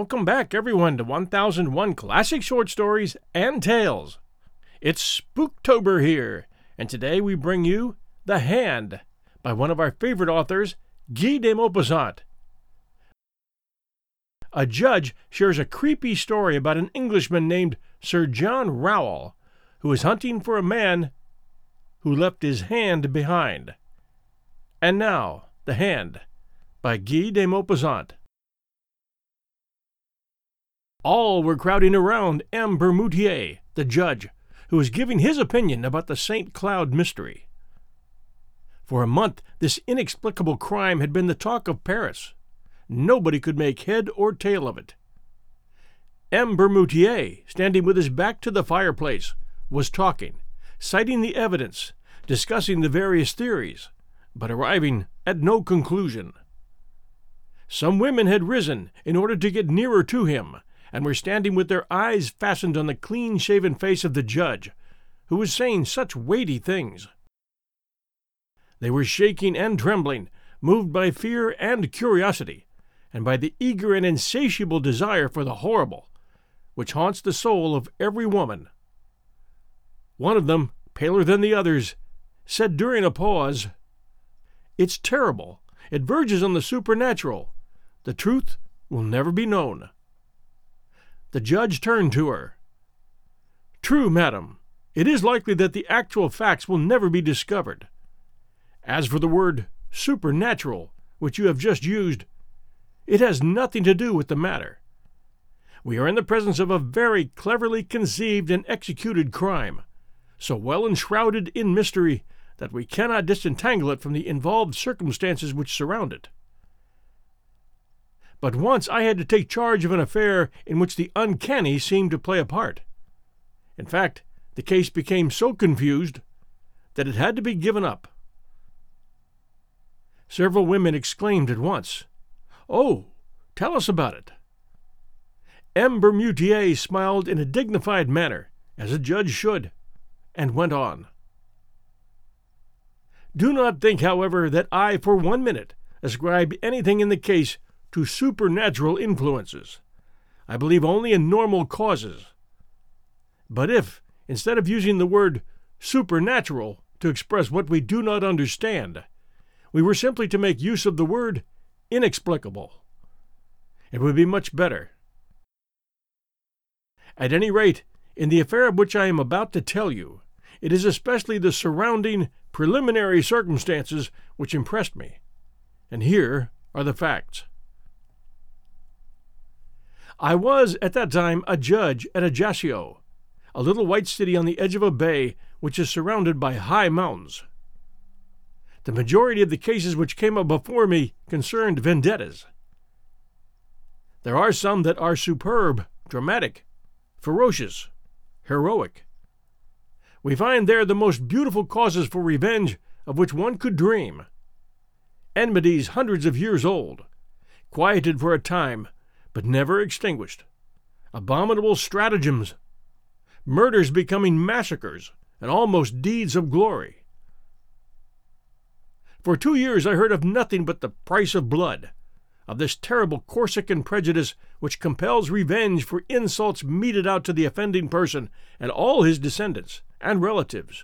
Welcome back, everyone, to 1001 Classic Short Stories and Tales. It's Spooktober here, and today we bring you The Hand by one of our favorite authors, Guy de Maupassant. A judge shares a creepy story about an Englishman named Sir John Rowell, who is hunting for a man who left his hand behind. And now, The Hand by Guy de Maupassant. All were crowding around M. Bermutier, the judge, who was giving his opinion about the St. Cloud mystery. For a month, this inexplicable crime had been the talk of Paris. Nobody could make head or tail of it. M. Bermutier, standing with his back to the fireplace, was talking, citing the evidence, discussing the various theories, but arriving at no conclusion. Some women had risen in order to get nearer to him, and were standing with their eyes fastened on the clean-shaven face of the judge, who was saying such weighty things. They were shaking and trembling, moved by fear and curiosity, and by the eager and insatiable desire for the horrible, which haunts the soul of every woman. One of them, paler than the others, said during a pause, "It's terrible. It verges on the supernatural. The truth will never be known." The judge turned to her. "True, madam. It is likely that the actual facts will never be discovered. As for the word supernatural, which you have just used, it has nothing to do with the matter. We are in the presence of a very cleverly conceived and executed crime, so well enshrouded in mystery that we cannot disentangle it from the involved circumstances which surround it. But once I had to take charge of an affair in which the uncanny seemed to play a part. In fact, the case became so confused that it had to be given up." Several women exclaimed at once, "Oh, tell us about it." M. Bermutier smiled in a dignified manner, as a judge should, and went on. "Do not think, however, that I for 1 minute ascribe anything in the case to supernatural influences. I believe only in normal causes. But if, instead of using the word supernatural to express what we do not understand, we were simply to make use of the word inexplicable, it would be much better. At any rate, in the affair of which I am about to tell you, it is especially the surrounding preliminary circumstances which impressed me. And here are the facts. I was at that time a judge at Ajaccio, a little white city on the edge of a bay which is surrounded by high mountains. The majority of the cases which came up before me concerned vendettas. There are some that are superb, dramatic, ferocious, heroic. We find there the most beautiful causes for revenge of which one could dream. Enmities hundreds of years old, quieted for a time, but never extinguished. Abominable stratagems. Murders becoming massacres, and almost deeds of glory. For 2 years I heard of nothing but the price of blood, of this terrible Corsican prejudice which compels revenge for insults meted out to the offending person and all his descendants and relatives.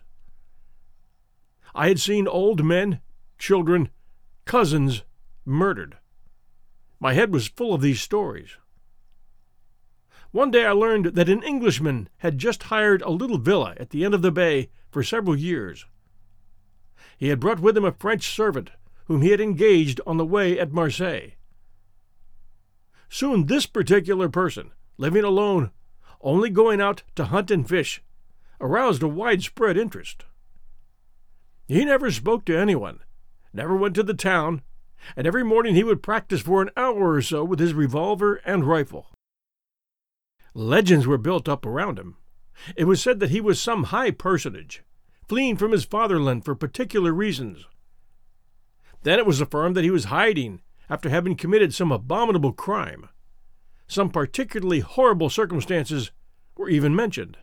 I had seen old men, children, cousins murdered. My head was full of these stories. One day I learned that an Englishman had just hired a little villa at the end of the bay for several years. He had brought with him a French servant whom he had engaged on the way at Marseille. Soon this particular person, living alone, only going out to hunt and fish, aroused a widespread interest. He never spoke to anyone, never went to the town, and every morning he would practice for an hour or so with his revolver and rifle. Legends were built up around him. It was said that he was some high personage, fleeing from his fatherland for particular reasons. Then it was affirmed that he was hiding after having committed some abominable crime. Some particularly horrible circumstances were even mentioned.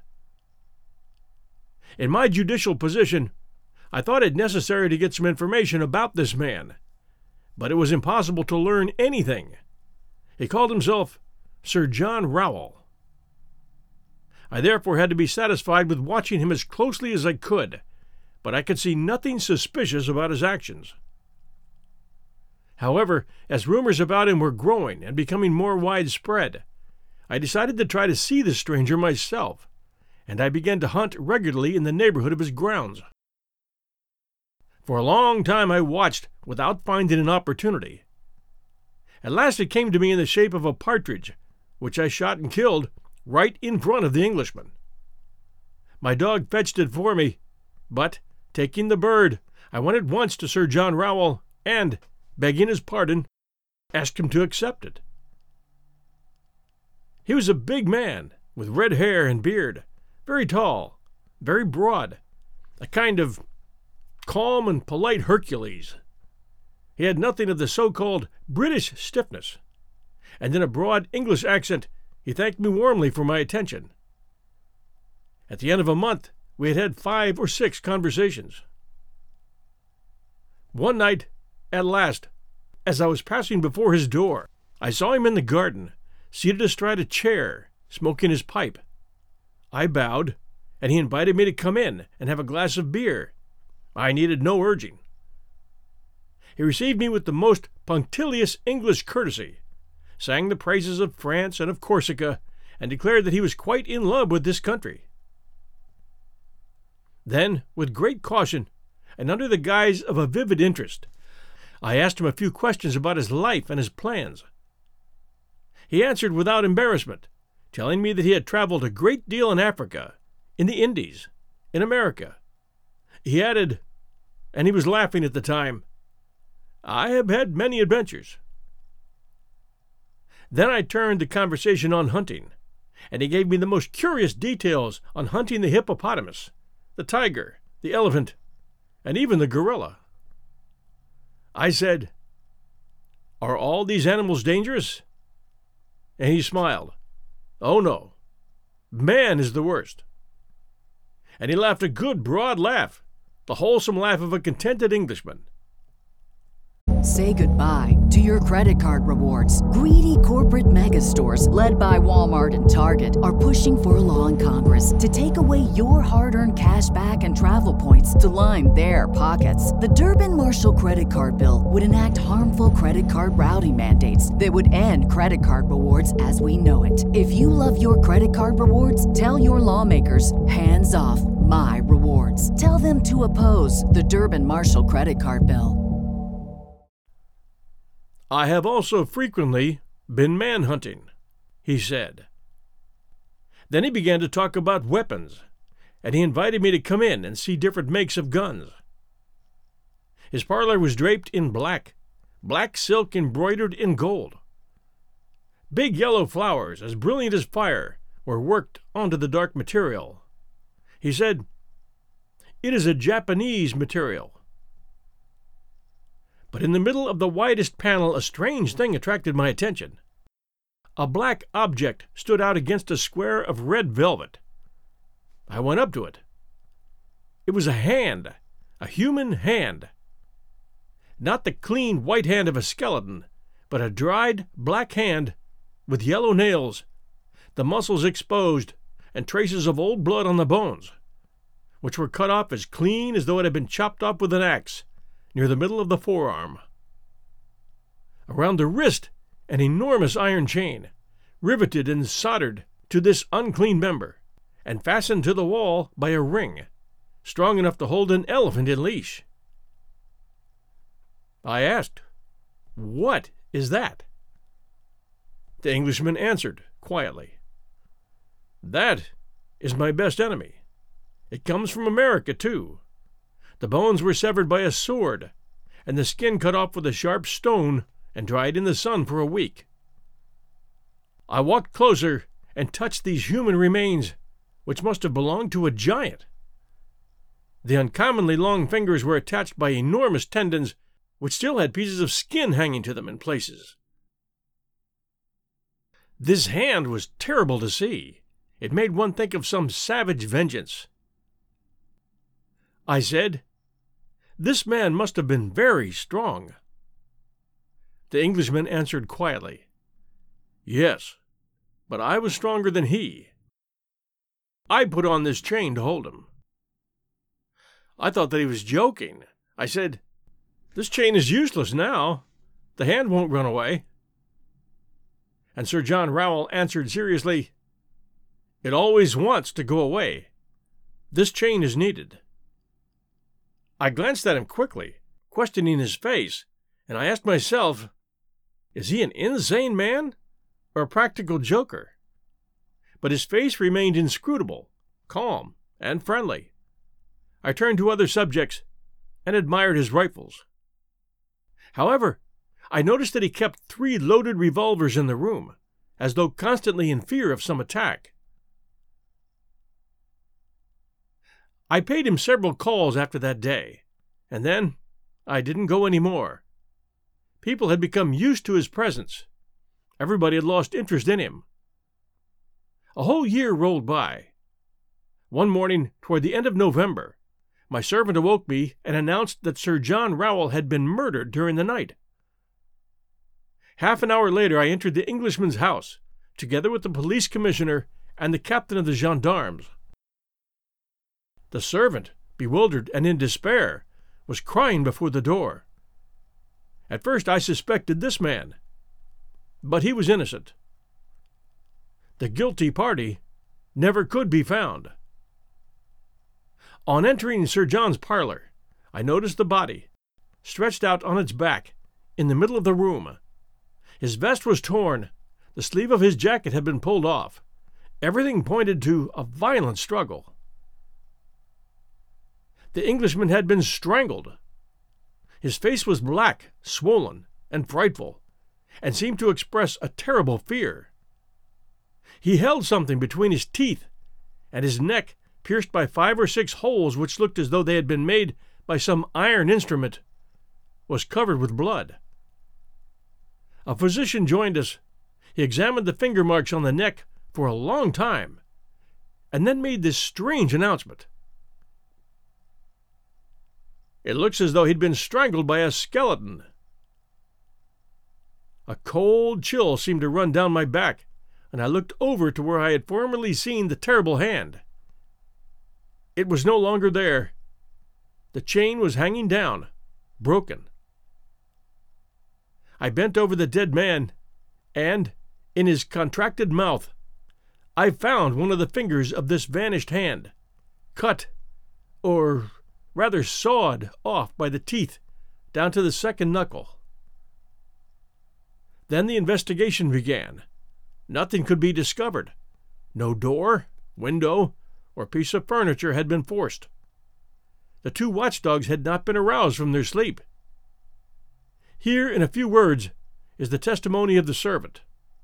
In my judicial position, I thought it necessary to get some information about this man, but it was impossible to learn anything. He called himself Sir John Rowell. I therefore had to be satisfied with watching him as closely as I could, but I could see nothing suspicious about his actions. However, as rumors about him were growing and becoming more widespread, I decided to try to see the stranger myself, and I began to hunt regularly in the neighborhood of his grounds. For a long time I watched without finding an opportunity. At last it came to me in the shape of a partridge, which I shot and killed right in front of the Englishman. My dog fetched it for me, but, taking the bird, I went at once to Sir John Rowell and, begging his pardon, asked him to accept it. He was a big man, with red hair and beard, very tall, very broad, a kind of calm and polite Hercules. He had nothing of the so-called British stiffness, and in a broad English accent he thanked me warmly for my attention. At the end of a month we had had 5 or 6 conversations. One night, at last, as I was passing before his door, I saw him in the garden, seated astride a chair, smoking his pipe. I bowed, and he invited me to come in and have a glass of beer. I needed no urging. He received me with the most punctilious English courtesy, sang the praises of France and of Corsica, and declared that he was quite in love with this country. Then, with great caution, and under the guise of a vivid interest, I asked him a few questions about his life and his plans. He answered without embarrassment, telling me that he had traveled a great deal in Africa, in the Indies, in America. He added, and he was laughing at the time, "I have had many adventures." Then I turned the conversation on hunting, and he gave me the most curious details on hunting the hippopotamus, the tiger, the elephant, and even the gorilla. I said, "Are all these animals dangerous?" And he smiled. "Oh no, man is the worst." And he laughed a good broad laugh, the wholesome laugh of a contented Englishman. Say goodbye to your credit card rewards. Greedy corporate mega stores, led by Walmart and Target, are pushing for a law in Congress to take away your hard-earned cash back and travel points to line their pockets. The Durbin-Marshall credit card bill would enact harmful credit card routing mandates that would end credit card rewards as we know it. If you love your credit card rewards, tell your lawmakers, hands off my rewards. Tell them to oppose the Durbin-Marshall credit card bill. "I have also frequently been man-hunting," he said. Then he began to talk about weapons, and he invited me to come in and see different makes of guns. His parlor was draped in black silk embroidered in gold. Big yellow flowers, as brilliant as fire, were worked onto the dark material. He said, "It is a Japanese material." But in the middle of the widest panel a strange thing attracted my attention. A black object stood out against a square of red velvet. I went up to it. It was a hand, a human hand. Not the clean white hand of a skeleton, but a dried black hand with yellow nails, the muscles exposed, and traces of old blood on the bones, which were cut off as clean as though it had been chopped off with an axe, near the middle of the forearm. Around the wrist, an enormous iron chain, riveted and soldered to this unclean member, and fastened to the wall by a ring, strong enough to hold an elephant in leash. I asked, "What is that?" The Englishman answered quietly, "That is my best enemy. It comes from America, too. The bones were severed by a sword, and the skin cut off with a sharp stone and dried in the sun for a week." I walked closer and touched these human remains, which must have belonged to a giant. The uncommonly long fingers were attached by enormous tendons, which still had pieces of skin hanging to them in places. This hand was terrible to see. It made one think of some savage vengeance. I said, "This man must have been very strong." The Englishman answered quietly, "Yes, but I was stronger than he. I put on this chain to hold him. I thought that he was joking. I said, "This chain is useless now. The hand won't run away." And Sir John Rowell answered seriously, "It always wants to go away. This chain is needed." I glanced at him quickly, questioning his face, and I asked myself, is he an insane man or a practical joker? But his face remained inscrutable, calm, and friendly. I turned to other subjects and admired his rifles. However, I noticed that he kept 3 loaded revolvers in the room, as though constantly in fear of some attack. I paid him several calls after that day, and then I didn't go any more. People had become used to his presence. Everybody had lost interest in him. A whole year rolled by. One morning, toward the end of November, my servant awoke me and announced that Sir John Rowell had been murdered during the night. Half an hour later, I entered the Englishman's house, together with the police commissioner and the captain of the gendarmes. The servant, bewildered and in despair, was crying before the door. At first I suspected this man, but he was innocent. The guilty party never could be found. On entering Sir John's parlor, I noticed the body, stretched out on its back, in the middle of the room. His vest was torn, the sleeve of his jacket had been pulled off. Everything pointed to a violent struggle. The Englishman had been strangled. His face was black, swollen, and frightful, and seemed to express a terrible fear. He held something between his teeth, and his neck, pierced by 5 or 6 holes which looked as though they had been made by some iron instrument, was covered with blood. A physician joined us. He examined the finger marks on the neck for a long time, and then made this strange announcement. "It looks as though he'd been strangled by a skeleton." A cold chill seemed to run down my back, and I looked over to where I had formerly seen the terrible hand. It was no longer there. The chain was hanging down, broken. I bent over the dead man, and, in his contracted mouth, I found one of the fingers of this vanished hand, cut, or rather sawed off by the teeth down to the second knuckle. Then the investigation began. Nothing could be discovered. No door, window, or piece of furniture had been forced. The 2 watchdogs had not been aroused from their sleep. Here, in a few words, is the testimony of the servant.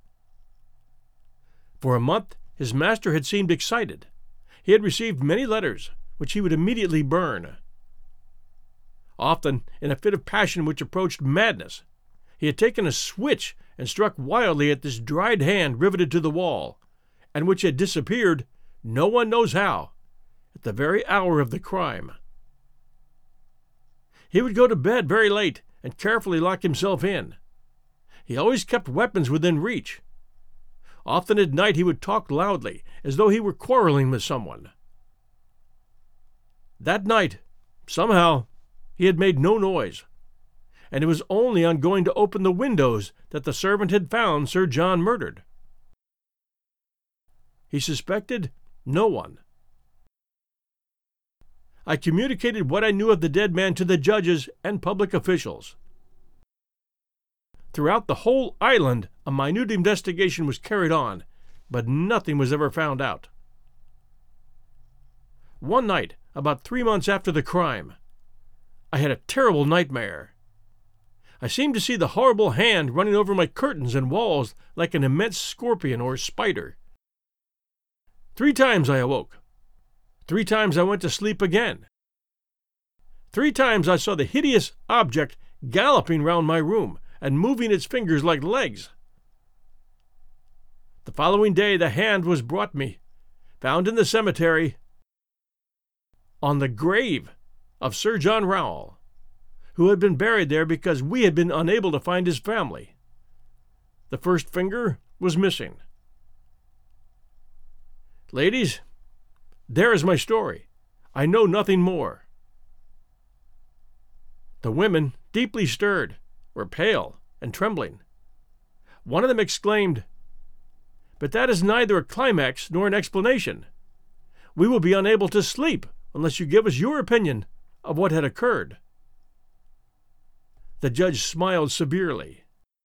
For a month, his master had seemed excited. He had received many letters, which he would immediately burn. Often, in a fit of passion which approached madness, he had taken a switch and struck wildly at this dried hand riveted to the wall, and which had disappeared, no one knows how, at the very hour of the crime. He would go to bed very late and carefully lock himself in. He always kept weapons within reach. Often at night he would talk loudly, as though he were quarreling with someone. That night, somehow, he had made no noise, and it was only on going to open the windows that the servant had found Sir John murdered. He suspected no one. I communicated what I knew of the dead man to the judges and public officials. Throughout the whole island, a minute investigation was carried on, but nothing was ever found out. One night, about 3 months after the crime, I had a terrible nightmare. I seemed to see the horrible hand running over my curtains and walls like an immense scorpion or spider. 3 times I awoke. 3 times I went to sleep again. 3 times I saw the hideous object galloping round my room and moving its fingers like legs. The following day the hand was brought me, found in the cemetery, on the grave of Sir John Rowell, who had been buried there because we had been unable to find his family. The first finger was missing. Ladies, there is my story. I know nothing more." The women, deeply stirred, were pale and trembling. One of them exclaimed, "But that is neither a climax nor an explanation. We will be unable to sleep unless you give us your opinion of what had occurred." The judge smiled severely.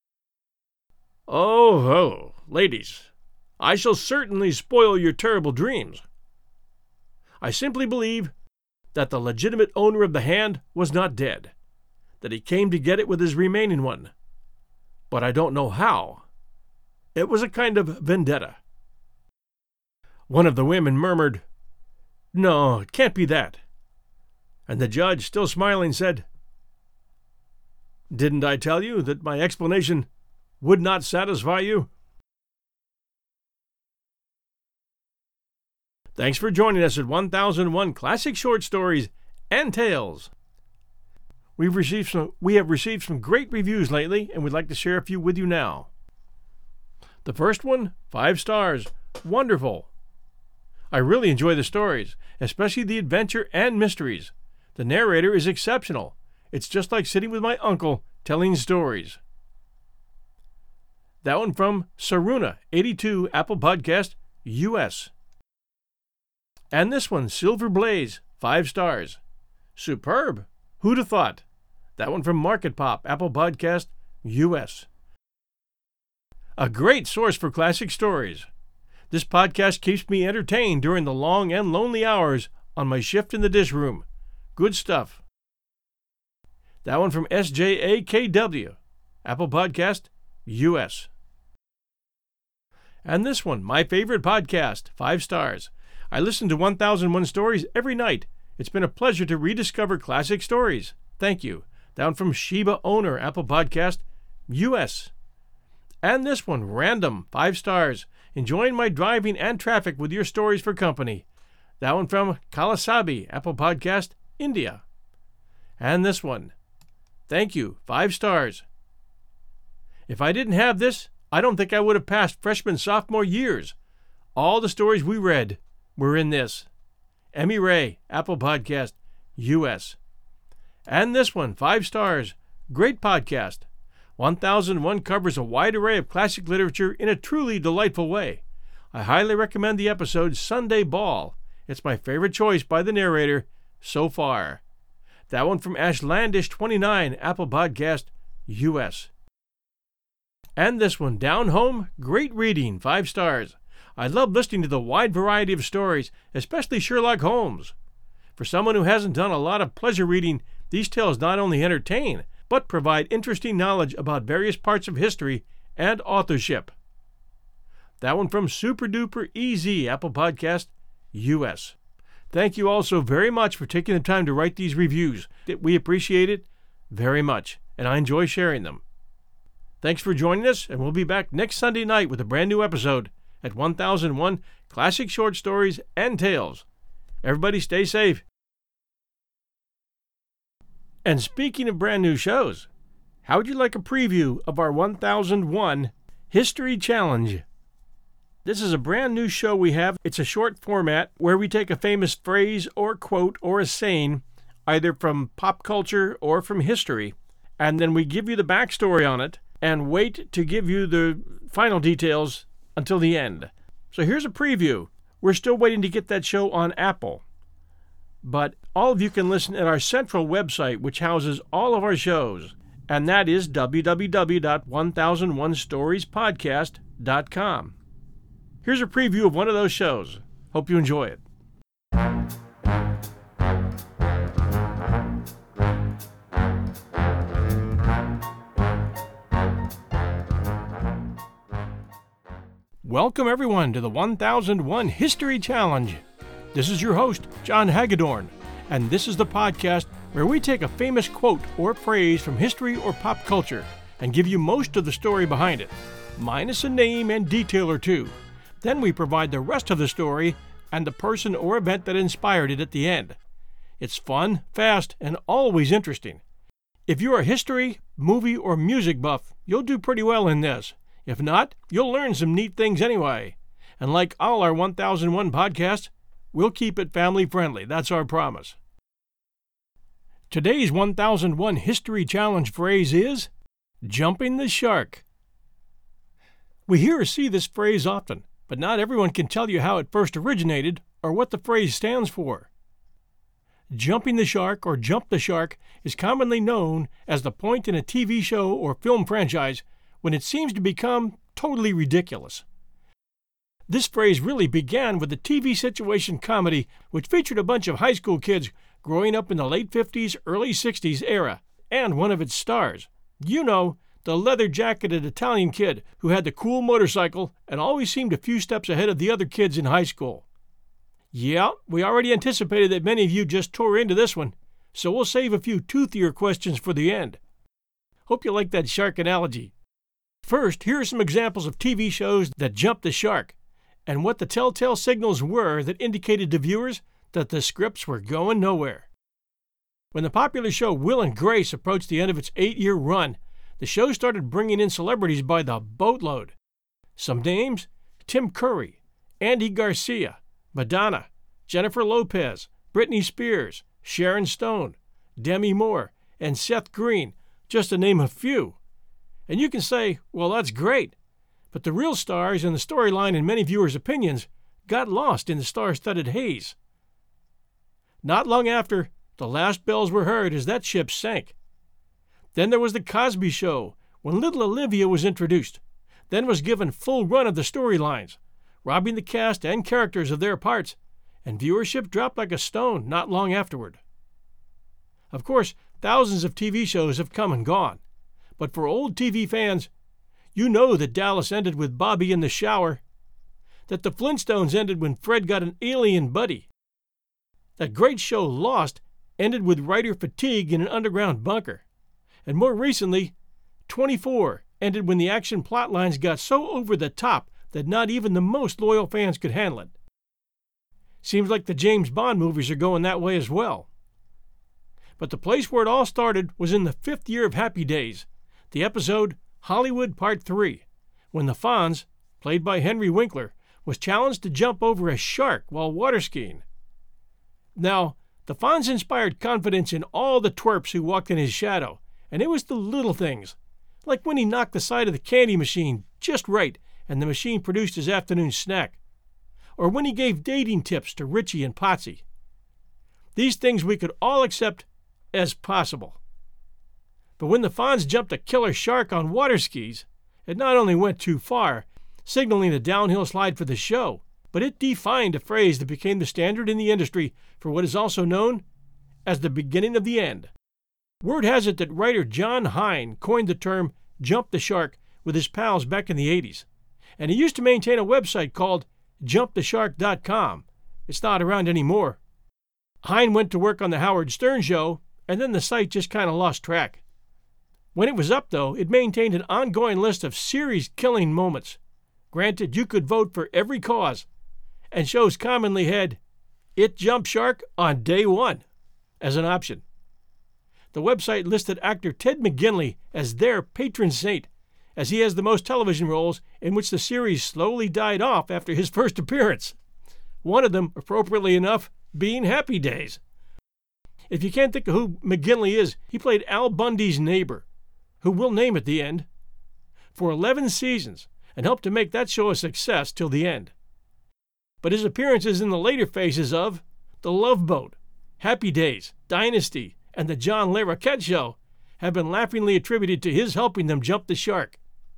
"Oh, ladies, I shall certainly spoil your terrible dreams. I simply believe that the legitimate owner of the hand was not dead, that he came to get it with his remaining one. But I don't know how. It was a kind of vendetta." One of the women murmured, "No, it can't be that." And the judge, still smiling, said, "Didn't I tell you that my explanation would not satisfy you?" Thanks for joining us at 1001 Classic Short Stories and Tales. We have received some great reviews lately, and we'd like to share a few with you now. The first one, 5 stars. Wonderful. I really enjoy the stories, especially the adventure and mysteries. The narrator is exceptional. It's just like sitting with my uncle telling stories. That one from Saruna, 82, Apple Podcast, US. And this one, Silver Blaze, 5 stars. Superb. Who'd have thought? That one from Market Pop, Apple Podcast, US. A great source for classic stories. This podcast keeps me entertained during the long and lonely hours on my shift in the dish room. Good stuff. That one from SJAKW, Apple Podcast, US. And this one, my favorite podcast, 5 stars. I listen to 1001 Stories every night. It's been a pleasure to rediscover classic stories. Thank you. Down from Sheba Owner, Apple Podcast, US. And this one, random, 5 stars. Enjoying my driving and traffic with your stories for company. That one from Kalasabi, Apple Podcast, India. And this one, thank you, 5 stars. If I didn't have this, I don't think I would have passed freshman sophomore years. All the stories we read were in this. Emmy Ray, Apple Podcast, US. And this one, 5 stars. Great podcast. 1001 covers a wide array of classic literature in a truly delightful way. I highly recommend the episode Sunday Ball. It's my favorite choice by the narrator so far. That one from Ashlandish29, Apple Podcast, US. And this one, Down Home, great reading, 5 stars. I love listening to the wide variety of stories, especially Sherlock Holmes. For someone who hasn't done a lot of pleasure reading, these tales not only entertain, but provide interesting knowledge about various parts of history and authorship. That one from Super Duper EZ, Apple Podcast, US. Thank you all so very much for taking the time to write these reviews. We appreciate it very much, and I enjoy sharing them. Thanks for joining us, and we'll be back next Sunday night with a brand new episode at 1001 Classic Short Stories and Tales. Everybody stay safe. And speaking of brand new shows, how would you like a preview of our 1001 History Challenge? This is a brand new show we have. It's a short format where we take a famous phrase or quote or a saying, either from pop culture or from history, and then we give you the backstory on it and wait to give you the final details until the end. So here's a preview. We're still waiting to get that show on Apple. But all of you can listen at our central website, which houses all of our shows, and that is www.1001storiespodcast.com. Here's a preview of one of those shows. Hope you enjoy it. Welcome everyone to the 1001 History Challenge. This is your host, John Hagedorn, and this is the podcast where we take a famous quote or phrase from history or pop culture and give you most of the story behind it, minus a name and detail or two. Then we provide the rest of the story and the person or event that inspired it at the end. It's fun, fast, and always interesting. If you're a history, movie, or music buff, you'll do pretty well in this. If not, you'll learn some neat things anyway. And like all our 1001 podcasts, we'll keep it family friendly. That's our promise. Today's 1001 History Challenge phrase is jumping the shark. We hear or see this phrase often, but not everyone can tell you how it first originated or what the phrase stands for. Jumping the shark or jump the shark is commonly known as the point in a TV show or film franchise when it seems to become totally ridiculous. This phrase really began with the TV situation comedy which featured a bunch of high school kids growing up in the late 50s, early 60s era, and one of its stars. You know, the leather-jacketed Italian kid who had the cool motorcycle and always seemed a few steps ahead of the other kids in high school. Yeah, we already anticipated that many of you just tore into this one, so we'll save a few toothier questions for the end. Hope you like that shark analogy. First, here are some examples of TV shows that jumped the shark, and what the telltale signals were that indicated to viewers that the scripts were going nowhere. When the popular show Will and Grace approached the end of its 8-year run, the show started bringing in celebrities by the boatload. Some names: Tim Curry, Andy Garcia, Madonna, Jennifer Lopez, Britney Spears, Sharon Stone, Demi Moore, and Seth Green, just to name a few. And you can say, well, that's great, but the real stars and the storyline, in many viewers' opinions, got lost in the star-studded haze. Not long after, the last bells were heard as that ship sank. Then there was The Cosby Show, when little Olivia was introduced, then was given full run of the storylines, robbing the cast and characters of their parts, and viewership dropped like a stone not long afterward. Of course, thousands of TV shows have come and gone, but for old TV fans, you know that Dallas ended with Bobby in the shower, that the Flintstones ended when Fred got an alien buddy, that great show Lost ended with writer fatigue in an underground bunker, and more recently, 24 ended when the action plot lines got so over the top that not even the most loyal fans could handle it. Seems like the James Bond movies are going that way as well. But the place where it all started was in the 5th year of Happy Days, the episode Hollywood Part 3, when the Fonz, played by Henry Winkler, was challenged to jump over a shark while water skiing. Now, the Fonz inspired confidence in all the twerps who walked in his shadow, and it was the little things, like when he knocked the side of the candy machine just right and the machine produced his afternoon snack, or when he gave dating tips to Richie and Potsy. These things we could all accept as possible. But when the Fonz jumped a killer shark on water skis, it not only went too far, signaling the downhill slide for the show, but it defined a phrase that became the standard in the industry for what is also known as the beginning of the end. Word has it that writer John Hein coined the term jump the shark with his pals back in the 80s, and he used to maintain a website called jumptheshark.com. It's not around anymore. Hein went to work on the Howard Stern show, and then the site just kind of lost track. When it was up, though, it maintained an ongoing list of series-killing moments. Granted, you could vote for every cause, and shows commonly had "It Jump Shark on Day 1" as an option. The website listed actor Ted McGinley as their patron saint, as he has the most television roles in which the series slowly died off after his first appearance. One of them, appropriately enough, being Happy Days. If you can't think of who McGinley is, he played Al Bundy's neighbor, who we'll name at the end, for 11 seasons and helped to make that show a success till the end. But his appearances in the later phases of The Love Boat, Happy Days, Dynasty, and The John Larroquette Show have been laughingly attributed to his helping them jump the shark.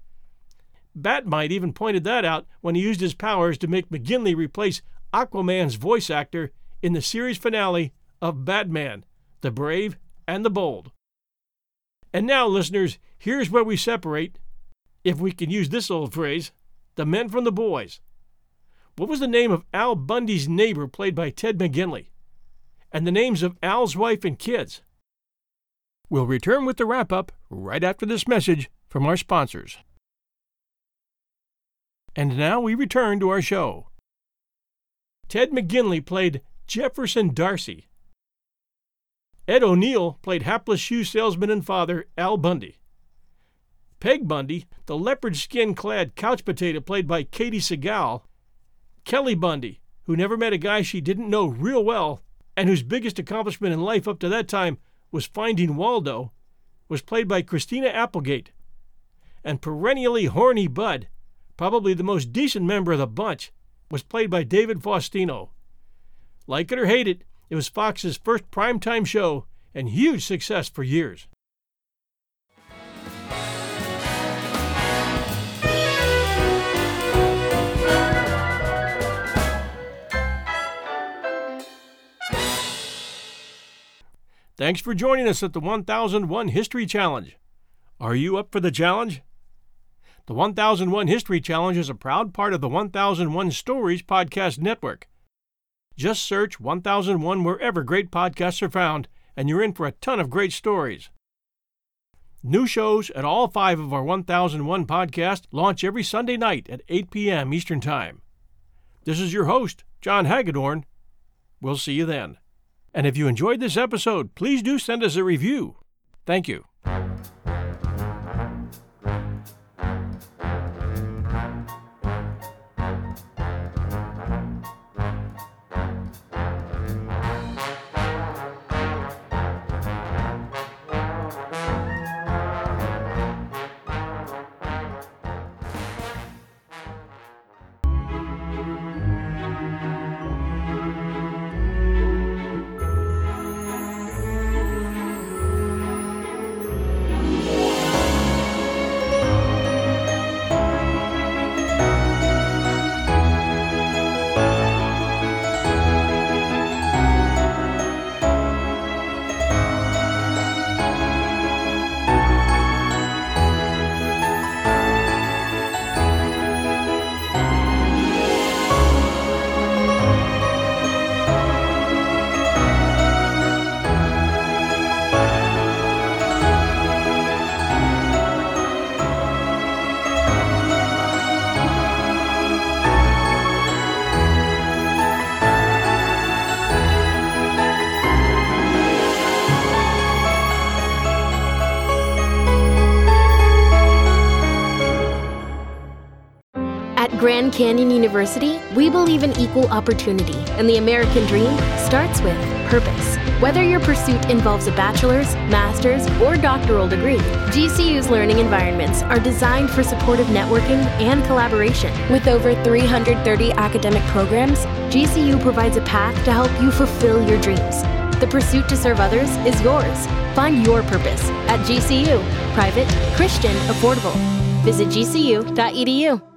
Batmite even pointed that out when he used his powers to make McGinley replace Aquaman's voice actor in the series finale of Batman, the Brave and the Bold. And now, listeners, here's where we separate, if we can use this old phrase, the men from the boys. What was the name of Al Bundy's neighbor played by Ted McGinley? And the names of Al's wife and kids? We'll return with the wrap-up right after this message from our sponsors. And now we return to our show. Ted McGinley played Jefferson Darcy. Ed O'Neill played hapless shoe salesman and father Al Bundy. Peg Bundy, the leopard skin-clad couch potato played by Katie Segal, Kelly Bundy, who never met a guy she didn't know real well, and whose biggest accomplishment in life up to that time was finding Waldo, was played by Christina Applegate. And perennially horny Bud, probably the most decent member of the bunch, was played by David Faustino. Like it or hate it, it was Fox's first primetime show and huge success for years. Thanks for joining us at the 1001 History Challenge. Are you up for the challenge? The 1001 History Challenge is a proud part of the 1001 Stories podcast network. Just search 1001 wherever great podcasts are found, and you're in for a ton of great stories. New shows at all 5 of our 1001 podcasts launch every Sunday night at 8 p.m. Eastern Time. This is your host, John Hagedorn. We'll see you then. And if you enjoyed this episode, please do send us a review. Thank you. Grand Canyon University, we believe in equal opportunity, and the American dream starts with purpose. Whether your pursuit involves a bachelor's, master's, or doctoral degree, GCU's learning environments are designed for supportive networking and collaboration. With over 330 academic programs, GCU provides a path to help you fulfill your dreams. The pursuit to serve others is yours. Find your purpose at GCU. Private, Christian, affordable. Visit gcu.edu.